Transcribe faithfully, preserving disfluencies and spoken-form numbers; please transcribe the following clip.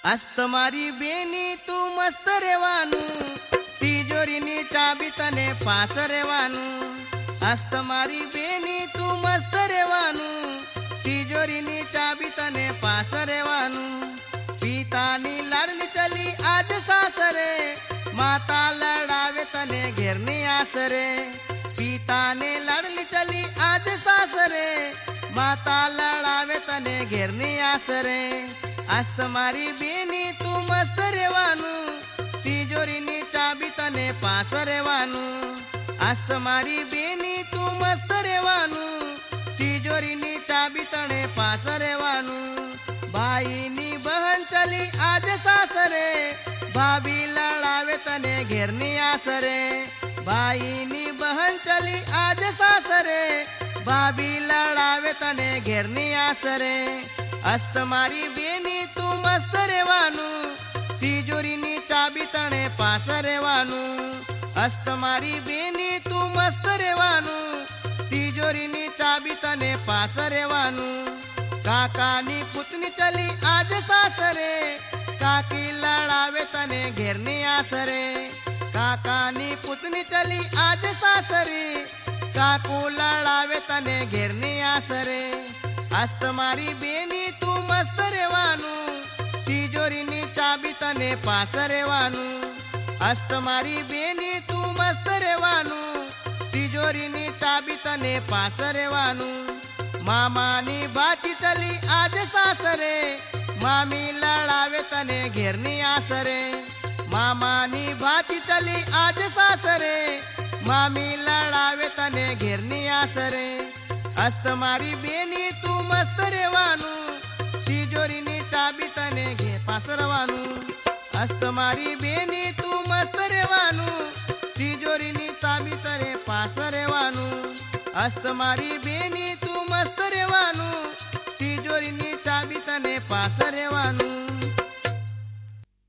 આજ તમારી બેની તું મસ્ત રહેવાનું, તિજોરીની ચાબી તને પાસ રહેવાનું. આજ તમારી બેની તું મસ્ત રહેવાનું, તિજોરીની ચાબી તને પાસ રહેવાનું. પિતાની લાડલી ચલી આજ સાસરે, માતા લડાવે તને ઘેરની આસરે. પિતાને લાડલી ચલી આજ સાસરે, માતા લડાવે તને ઘેરની આસરે. આજ તમારી બેની તું મસ્ત રહેવાનું, તિજોરીની ચાબી તને પાસ રહેવાનું. આજ તમારી બેની તું મસ્ત રહેવાનું, તિજોરીની ચાબી તને પાસ રહેવાનું. ભાઈની બહન ચલી આજ સાસરે, ભાભી લડાવે તને ઘેરની આસરે. ભાઈની બહન ચલી આજ સાસરે, ભાભી લડાવે તને ઘેરની આસરે. આજ તમારી બેની તું મસ્ત રહેવાનું, તિજોરીની ચાબી તને પાસ રહેવાનું. આજ તમારી બેની તું મસ્ત રહેવાનું, તિજોરીની ચાબી તને પાસ રહેવાનું. કાકાની પુતની ચલી આજ સાસરે, કાકી લડાવે તને ઘેરની આસરે. કાકાની પુતની ચલી આજ સાસરે, કાકુ લડાવે તને ઘેરની આસરે. આજ તમારી બેની તું મસ્ત રહેવાનું, તિજોરીની ચાબી તને પાસ રહેવાનું. આજ તમારી બેની તું મસ્ત રહેવાનું, તિજોરીની ચાબી તને પાસ રહેવાનું. મામાની બાચી ચલી આજ સાસરે, મામી લડાવે તને ઘેરની આસરે. મામાની બાચી ચલી આજ સાસરે, મામી લડાવે તને ઘેરની આસરે. આજ તમારી બેની તું મસ્ત રહેવાનું, તિજોરીની ચાબી તને ઘે પાસ રહેવાનું. આજ તમારી બેની તું મસ્ત રહેવાનું, તિજોરીની ચાબી તને પાસ રહેવાનું. આજ તમારી બેની તું મસ્ત રહેવાનું, તિજોરીની ચાબી તને પાસ રહેવાનું.